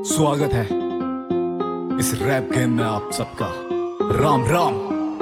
स्वागत है इस रैप गेम में आप सबका। राम राम।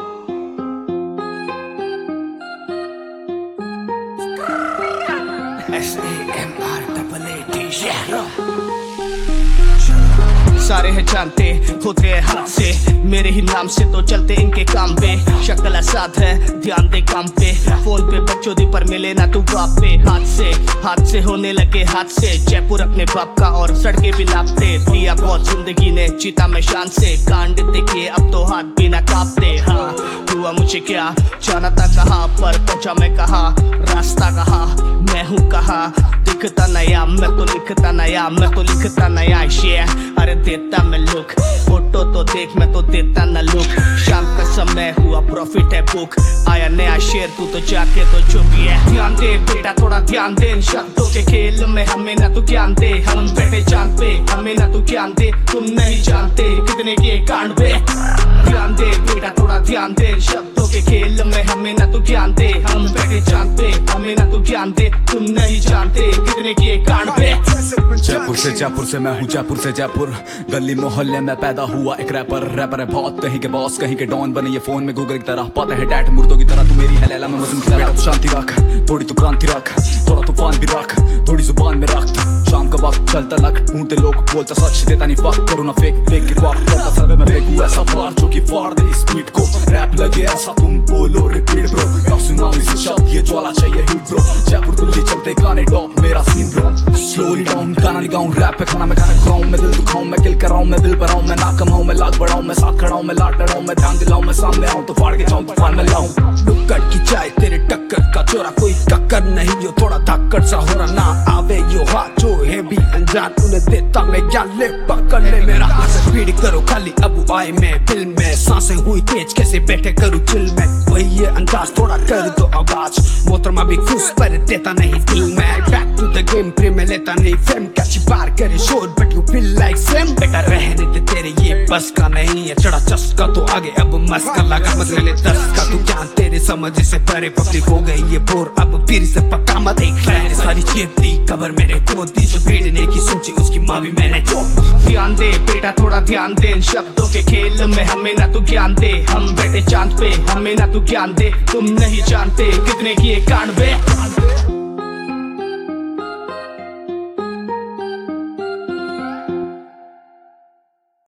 सारे है जानते होते हैं हाथ से, मेरे ही नाम से तो चलते इनके काम पे। शक्ल आसाद है ध्यान दे काम पे, फोन पे बच्चों पर मिले ना तू बाप पे। हाथ से होने लगे हाथ से, जयपुर अपने बाप का और सड़के भी लापते। दिया बहुत जिंदगी ने जीता मैं शान से, कांड देखे अब तो हाथ भी ना कांपते। हाँ हुआ मुझे क्या जाना था कहाँ, पर पहुंचा मैं कहाँ, रास्ता कहाँ, मैं हूँ कहाँ। दिखता नया मैं तो लिखता नया, मैं तो लिखता नया शेयर। अरे देता मैं लुक, फोटो तो देख मैं तो देता ना लुक। शाम का समय हुआ प्रॉफिट है बुक, आया नया शेर तू तो जाके तो चुप है। ध्यान दे बेटा थोड़ा ध्यान दे, इन शब्दों के खेल में हमें ना तू ज्ञान दे। हम बैठे चांद पे हमें ना तू ज्ञान दे, तुम नहीं जानते कितने के कांड पे। ध्यान दे बेटा थोड़ा ध्यान दे, इन शब्दों के खेल में हमें ना तू ज्ञान दे। हम बैठे चांद पे हमें ना तू ज्ञान दे, तुम नहीं जानते कितने के कांड पे। जयपुर से मैं हूँ जयपुर से जयपुर, गली मोहल्ले में पैदा हुआ एक रैपर है बहुत, कहीं के बॉस कहीं के डॉन बने ये फोन में गूगल की तरह। पाते है डैट मुर्दों की तरह, तू मेरी है लैला मैं मजनू की तरह। तो शांति रख थोड़ी तू क्रांति रख, थोड़ा तूफान भी रख थोड़ी जुबान में रख। शाम का वक्त चलता लग ढूंढते लोग, बोलता सच देता नहीं फक, करूँ ना फेक के वक्त करता सब मैं फेंकू ऐसा फार जो कि फाड़ दे स्पीड को। रैप लगे ऐसा तुम बोलो रिपीट ब्रो, ना सुनामी से शब्द ये ज्वाला चाहिए हिट ब्रो। जयपुर दिल्ली चलते गाने टॉप मेरा सीन ब्रो, स्लोली डाउन गाना गाऊं रैप पे खाना मैं खाना खाऊं। मैं दिल दुखाऊं मैं किल कराऊं मैं बिल भराऊं, मैं ना कमाऊं मैं लाख बढ़ाऊं, मैं साथ खड़ाऊं मैं लाट लड़ाऊं, मैं ध्यान दिलाऊं मैं सामने आऊं तो फाड़ के जाऊं तूफान में लाऊं। नुक्कड़ की चाय तेरे टक्कर का चोरा, कोई टक्कर नहीं यो थोड़ा धक्कड़ सा हो रहा ना आवे यो हाथ जो है भी अनजान, उन्हें देता मैं ज्ञान ले पकड़ ले मेरा। स्पीड करो खाली अब आए मैं फिल्म में, सांसें हुई तेज कैसे बैठे करूँ चिल में। वही ये अंदाज थोड़ा कर दो आवाज, मोहतरमा भी खुश पर देता नहीं दिल में। बैक टू द गेम प्रेम में लेता नहीं फेम, कैची पार करे शोर but you feel like same. बेटा रहने दे तेरे ये बस का नहीं है, चढ़ा चस्का तो आगे अब मस्का लगा मसले ले 10 का। तू ज्ञान तेरे समझ से परे पब्लिक हो गई ये बोर, अब फिर से पक्का मत देख रहे सारी चेप दी कबर मेरे को दी, जो भेड़ने की सोची उसकी माँ भी मैंने जो। ध्यान दे बेटा थोड़ा ध्यान दे, इन शब्दों के खेल में हमें ना तू ज्ञान दे। हम बैठे चांद पे हमें ना तू ज्ञान दे, तुम नहीं जानते कितने किए कांड पे।